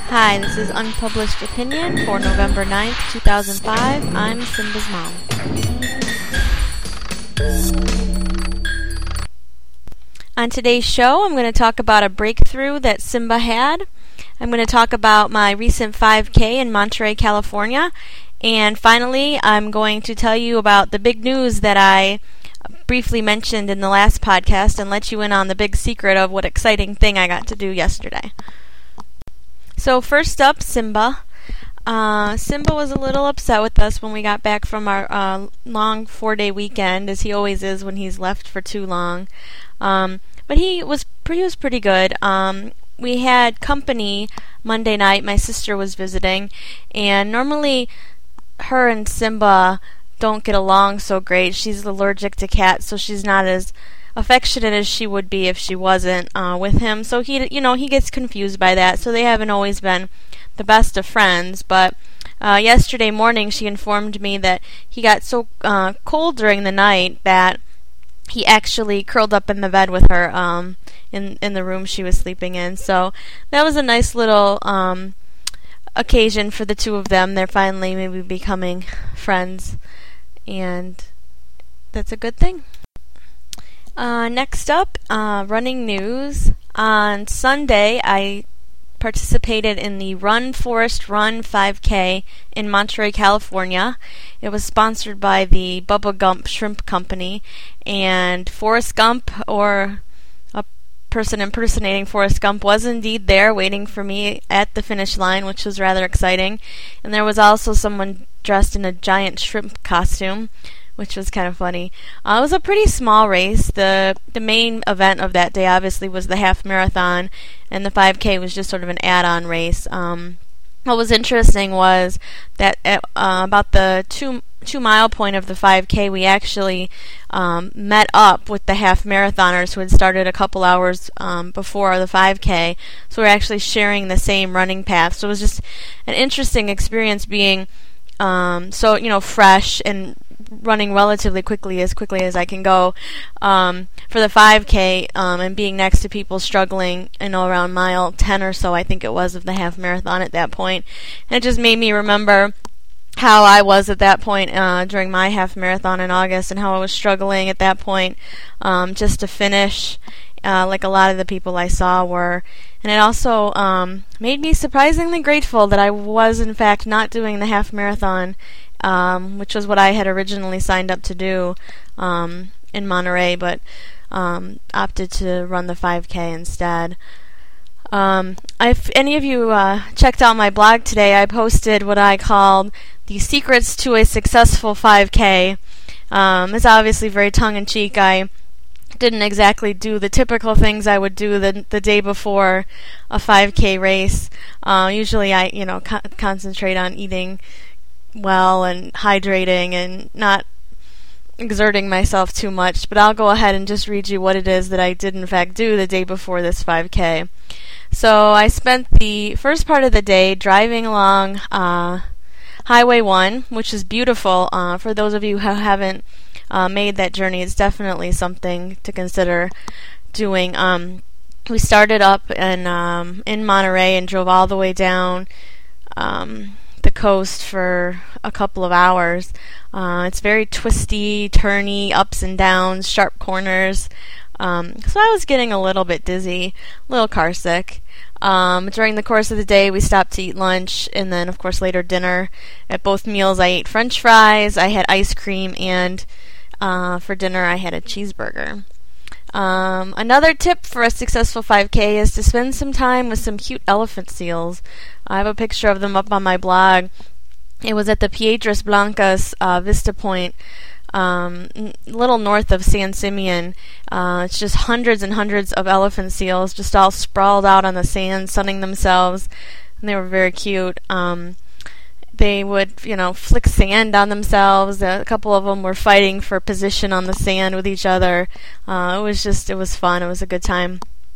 Hi, this is Unpublished Opinion for November 9th, 2005. I'm Simba's mom. On today's show, I'm going to talk about a breakthrough that Simba had. I'm going to talk about my recent 5K in Monterey, California. And finally, I'm going to tell you about the big news that I briefly mentioned in the last podcast and let you in on the big secret of what exciting thing I got to do yesterday. So first up, Simba. Simba was a little upset with us when we got back from our long 4-day weekend, as he always is when he's left for too long. But he was pretty good. We had company Monday night. My sister was visiting, and normally her and Simba don't get along so great. She's allergic to cats, so she's not as affectionate as she would be if she wasn't with him. So he gets confused by that. So they haven't always been the best of friends. But yesterday morning, she informed me that he got so cold during the night that he actually curled up in the bed with her in the room she was sleeping in. So that was a nice little occasion for the two of them. They're finally maybe becoming friends, and that's a good thing. Next up, running news. On Sunday, I participated in the Run Forest Run 5K in Monterey, California. It was sponsored by the Bubba Gump Shrimp Company, and Forrest Gump, or a person impersonating Forrest Gump, was indeed there waiting for me at the finish line, which was rather exciting. And there was also someone dressed in a giant shrimp costume, which was kind of funny. It was a pretty small race. The main event of that day obviously was the half marathon, and the 5K was just sort of an add-on race. What was interesting was that at about the 2-mile point of the 5K, we actually met up with the half marathoners who had started a couple hours before the 5K. So we're actually sharing the same running path. So it was just an interesting experience being fresh and running relatively quickly as I can go for the 5K, and being next to people struggling, around mile 10 or so, I think it was, of the half marathon at that point. And it just made me remember how I was at that point during my half marathon in August, and how I was struggling at that point just to finish, like a lot of the people I saw were. And it also made me surprisingly grateful that I was in fact not doing the half marathon, which was what I had originally signed up to do in Monterey, but opted to run the 5K instead. If any of you checked out my blog today, I posted what I called the secrets to a successful 5K. It's obviously very tongue-in-cheek. I didn't exactly do the typical things I would do the day before a 5K race. Usually I concentrate on eating well and hydrating and not exerting myself too much, but I'll go ahead and just read you what it is that I did in fact do the day before this 5K. So I spent the first part of the day driving along Highway 1, which is beautiful. For those of you who haven't made that journey, it's definitely something to consider doing. We started up in Monterey and drove all the way down the coast for a couple of hours. It's very twisty, turny, ups and downs, sharp corners. So I was getting a little bit dizzy, a little car sick. During the course of the day, we stopped to eat lunch, and then, of course, later dinner. At both meals, I ate French fries, I had ice cream, and for dinner, I had a cheeseburger. Another tip for a successful 5K is to spend some time with some cute elephant seals. I have a picture of them up on my blog. It was at the Piedras Blancas Vista Point, a little north of San Simeon. It's just hundreds and hundreds of elephant seals just all sprawled out on the sand, sunning themselves, and they were very cute. They would, flick sand on themselves. A couple of them were fighting for position on the sand with each other. It was fun. It was a good time.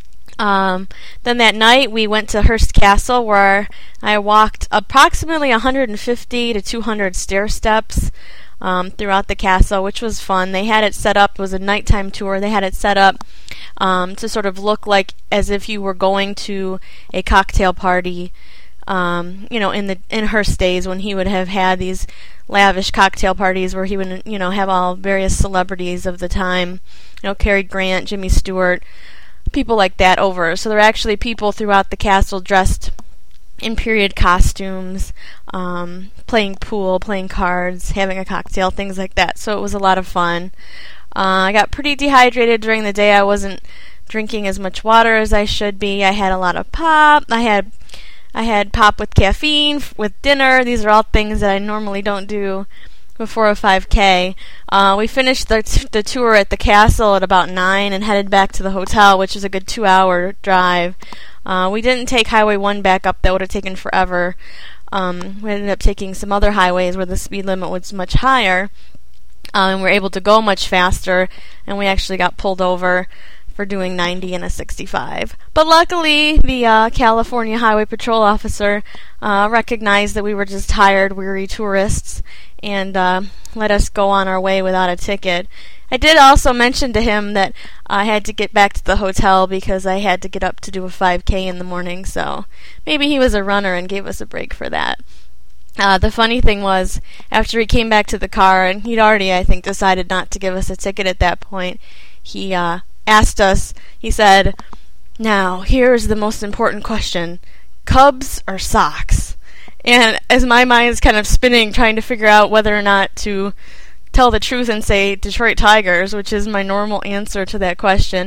Then that night we went to Hearst Castle, where I walked approximately 150 to 200 stair steps throughout the castle, which was fun. They had it set up. It was a nighttime tour. They had it set up to sort of look like as if you were going to a cocktail party in Hearst days when he would have had these lavish cocktail parties where he would, have all various celebrities of the time, Cary Grant, Jimmy Stewart, people like that over. So there were actually people throughout the castle dressed in period costumes, playing pool, playing cards, having a cocktail, things like that. So it was a lot of fun. I got pretty dehydrated during the day. I wasn't drinking as much water as I should be. I had a lot of pop. I had pop with caffeine with dinner. These are all things that I normally don't do before a 5K. We finished the tour at the castle at about 9 and headed back to the hotel, which is a good 2-hour drive. We didn't take Highway 1 back up. That would have taken forever. We ended up taking some other highways where the speed limit was much higher, and we were able to go much faster, and we actually got pulled over for doing 90 in a 65. But luckily, the California Highway Patrol officer recognized that we were just tired, weary tourists and let us go on our way without a ticket. I did also mention to him that I had to get back to the hotel because I had to get up to do a 5K in the morning, so maybe he was a runner and gave us a break for that. The funny thing was, after he came back to the car, and he'd already, I think, decided not to give us a ticket at that point, he asked us, he said, "Now, here's the most important question. Cubs or Sox?" And as my mind's kind of spinning, trying to figure out whether or not to tell the truth and say Detroit Tigers, which is my normal answer to that question,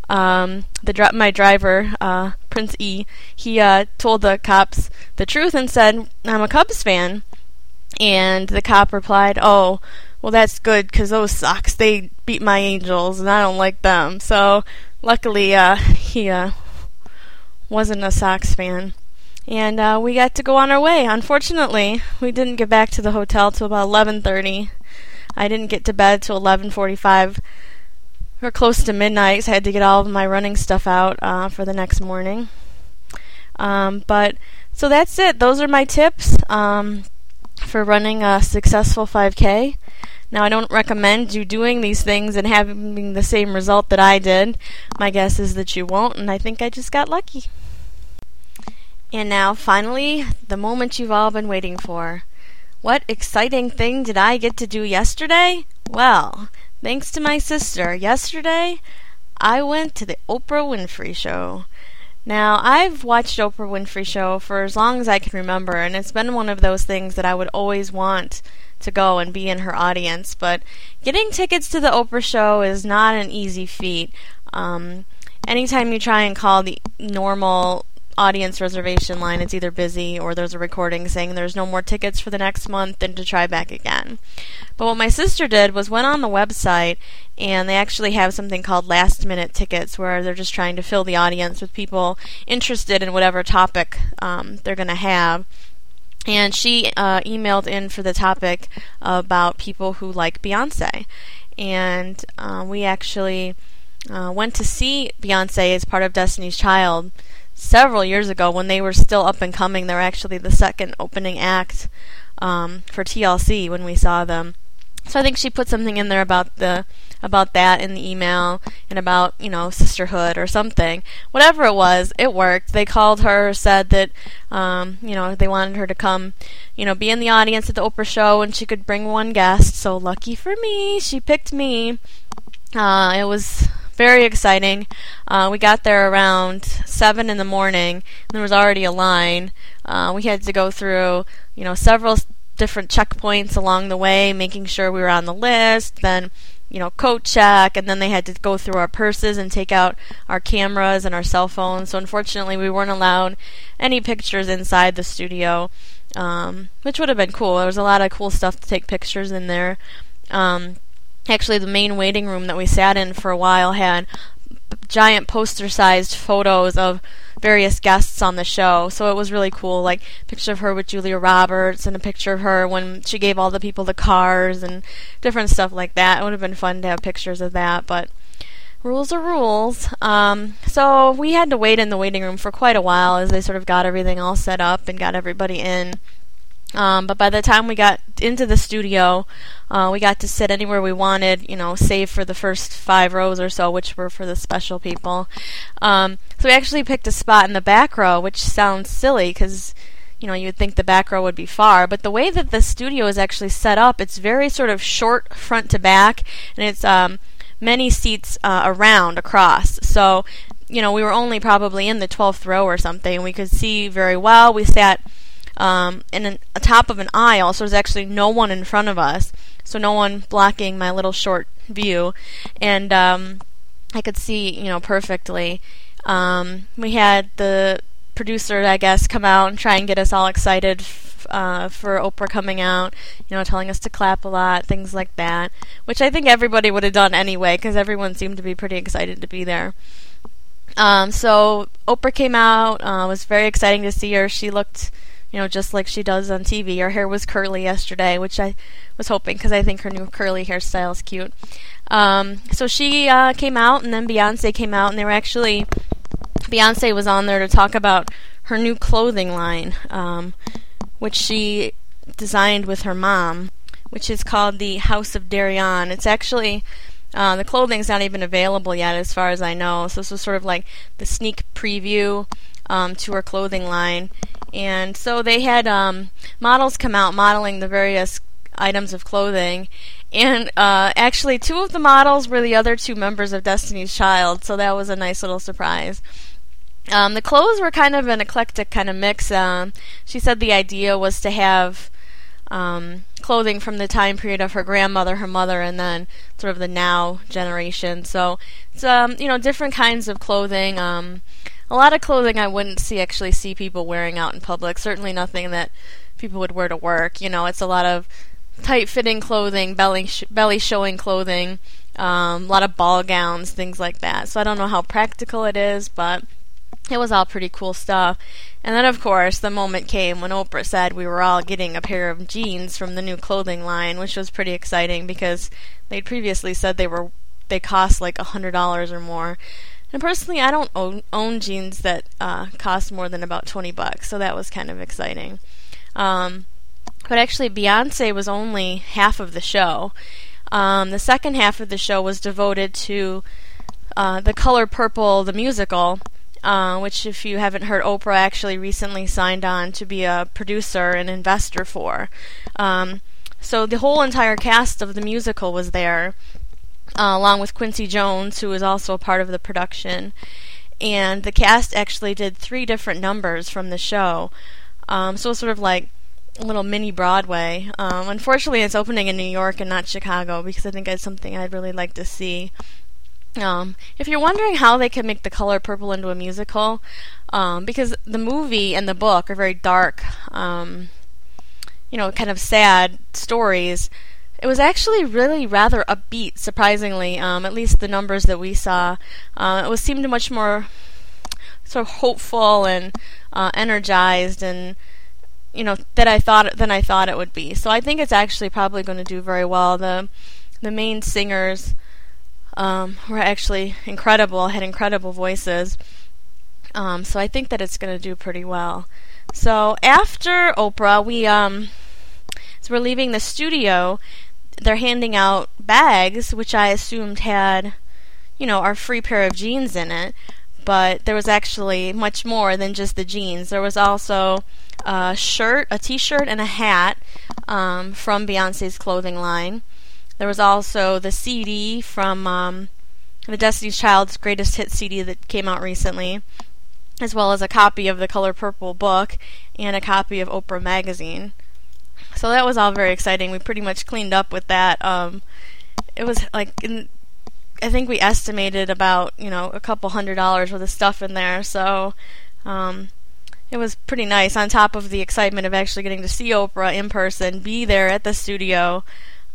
my driver, Prince E, he told the cops the truth and said, "I'm a Cubs fan." And the cop replied, "Oh, well, that's good, because those Sox, they beat my Angels, and I don't like them." So, luckily, he wasn't a Sox fan. And we got to go on our way. Unfortunately, we didn't get back to the hotel till about 11:30. I didn't get to bed till 11:45, or close to midnight, because I had to get all of my running stuff out for the next morning. So that's it. Those are my tips for running a successful 5K. Now, I don't recommend you doing these things and having the same result that I did. My guess is that you won't, and I think I just got lucky. And now, finally, the moment you've all been waiting for. What exciting thing did I get to do yesterday? Well, thanks to my sister, yesterday I went to the Oprah Winfrey Show. Now, I've watched Oprah Winfrey Show for as long as I can remember, and it's been one of those things that I would always want to go and be in her audience, but getting tickets to the Oprah Show is not an easy feat. Anytime you try and call the normal audience reservation line, it's either busy or there's a recording saying there's no more tickets for the next month and to try back again. But what my sister did was went on the website, and they actually have something called last minute tickets, where they're just trying to fill the audience with people interested in whatever topic they're going to have. And she emailed in for the topic about people who like Beyonce. And we actually went to see Beyonce as part of Destiny's Child several years ago when they were still up and coming. They were actually the second opening act for TLC when we saw them. So I think she put something in there about that in the email, and about, sisterhood or something. Whatever it was, it worked. They called her, said that, they wanted her to come, be in the audience at the Oprah Show, and she could bring one guest. So lucky for me, she picked me. It was very exciting. We got there around 7 in the morning, and there was already a line. We had to go through, several different checkpoints along the way, making sure we were on the list, then, coat check, and then they had to go through our purses and take out our cameras and our cell phones. So unfortunately, we weren't allowed any pictures inside the studio, which would have been cool. There was a lot of cool stuff to take pictures in there. Actually, the main waiting room that we sat in for a while had giant poster-sized photos of various guests on the show, so it was really cool, like a picture of her with Julia Roberts and a picture of her when she gave all the people the cars and different stuff like that. It would have been fun to have pictures of that, but rules are rules. So we had to wait in the waiting room for quite a while as they sort of got everything all set up and got everybody in. But by the time we got into the studio, we got to sit anywhere we wanted, save for the first 5 rows or so, which were for the special people. So we actually picked a spot in the back row, which sounds silly because, you would think the back row would be far, but the way that the studio is actually set up, it's very sort of short front to back, and it's many seats around across. So, we were only probably in the 12th row or something, and we could see very well. We sat in the top of an aisle, so there's actually no one in front of us, so no one blocking my little short view, and I could see, perfectly. We had the producer, I guess, come out and try and get us all excited for Oprah coming out, telling us to clap a lot, things like that, which I think everybody would have done anyway, because everyone seemed to be pretty excited to be there. So Oprah came out. It was very exciting to see her. She looked, just like she does on TV. Her hair was curly yesterday, which I was hoping, because I think her new curly hairstyle is cute. So she came out, and then Beyonce came out, and Beyonce was on there to talk about her new clothing line, which she designed with her mom, which is called the House of Darion. It's actually, the clothing's not even available yet as far as I know, so this was sort of like the sneak preview to her clothing line. And so they had models come out modeling the various items of clothing, and actually 2 of the models were the other 2 members of Destiny's Child, so that was a nice little surprise. The clothes were kind of an eclectic kind of mix. She said the idea was to have clothing from the time period of her grandmother, her mother, and then sort of the now generation. So it's different kinds of clothing. A lot of clothing I wouldn't actually see people wearing out in public. Certainly nothing that people would wear to work. It's a lot of tight-fitting clothing, belly showing clothing, a lot of ball gowns, things like that. So I don't know how practical it is, but it was all pretty cool stuff. And then, of course, the moment came when Oprah said we were all getting a pair of jeans from the new clothing line, which was pretty exciting because they'd previously said they cost like $100 or more. And personally, I don't own jeans that cost more than about $20, so that was kind of exciting. But actually, Beyonce was only half of the show. The second half of the show was devoted to The Color Purple, the musical, which, if you haven't heard, Oprah actually recently signed on to be a producer and investor for. So the whole entire cast of the musical was there, along with Quincy Jones, who was also a part of the production. And the cast actually did 3 different numbers from the show. So it was sort of like a little mini Broadway. Unfortunately, it's opening in New York and not Chicago, because I think it's something I'd really like to see. If you're wondering how they can make The Color Purple into a musical, because the movie and the book are very dark, kind of sad stories, it was actually really rather upbeat, surprisingly, at least the numbers that we saw. It seemed much more sort of hopeful and energized, and than I thought it would be. So I think it's actually probably going to do very well. The main singers were actually incredible, had incredible voices. So I think that it's going to do pretty well. So after Oprah, as we're leaving the studio, they're handing out bags, which I assumed had, our free pair of jeans in it. But there was actually much more than just the jeans. There was also a shirt, a t-shirt, and a hat from Beyonce's clothing line. There was also the CD from the Destiny's Child's Greatest Hits CD that came out recently, as well as a copy of the Color Purple book and a copy of Oprah Magazine. So that was all very exciting. We pretty much cleaned up with that. It was like, I think we estimated about, a couple $100 worth of stuff in there. So it was pretty nice, on top of the excitement of actually getting to see Oprah in person, be there at the studio.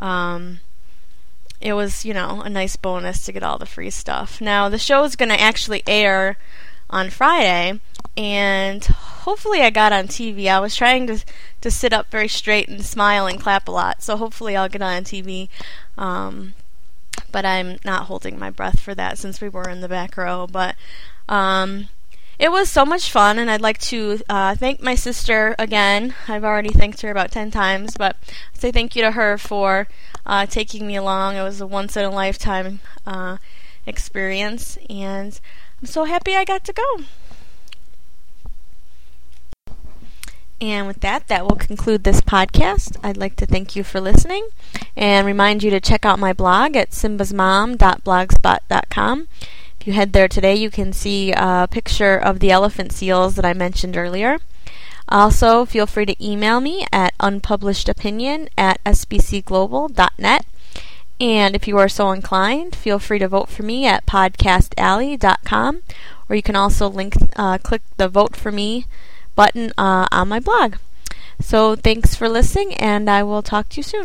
It was, a nice bonus to get all the free stuff. Now, the show is going to actually air on Friday, and hopefully I got on TV. I was trying to sit up very straight and smile and clap a lot, so hopefully I'll get on TV. But I'm not holding my breath for that since we were in the back row. But it was so much fun, and I'd like to thank my sister again. I've already thanked her about 10 times, but I'd say thank you to her for taking me along. It was a once-in-a-lifetime experience, and I'm so happy I got to go. And with that will conclude this podcast. I'd like to thank you for listening and remind you to check out my blog at simbasmom.blogspot.com. If you head there today, you can see a picture of the elephant seals that I mentioned earlier. Also, feel free to email me at unpublishedopinion@sbcglobal.net. And if you are so inclined, feel free to vote for me at podcastalley.com, or you can also click the Vote For Me button on my blog. So thanks for listening, and I will talk to you soon.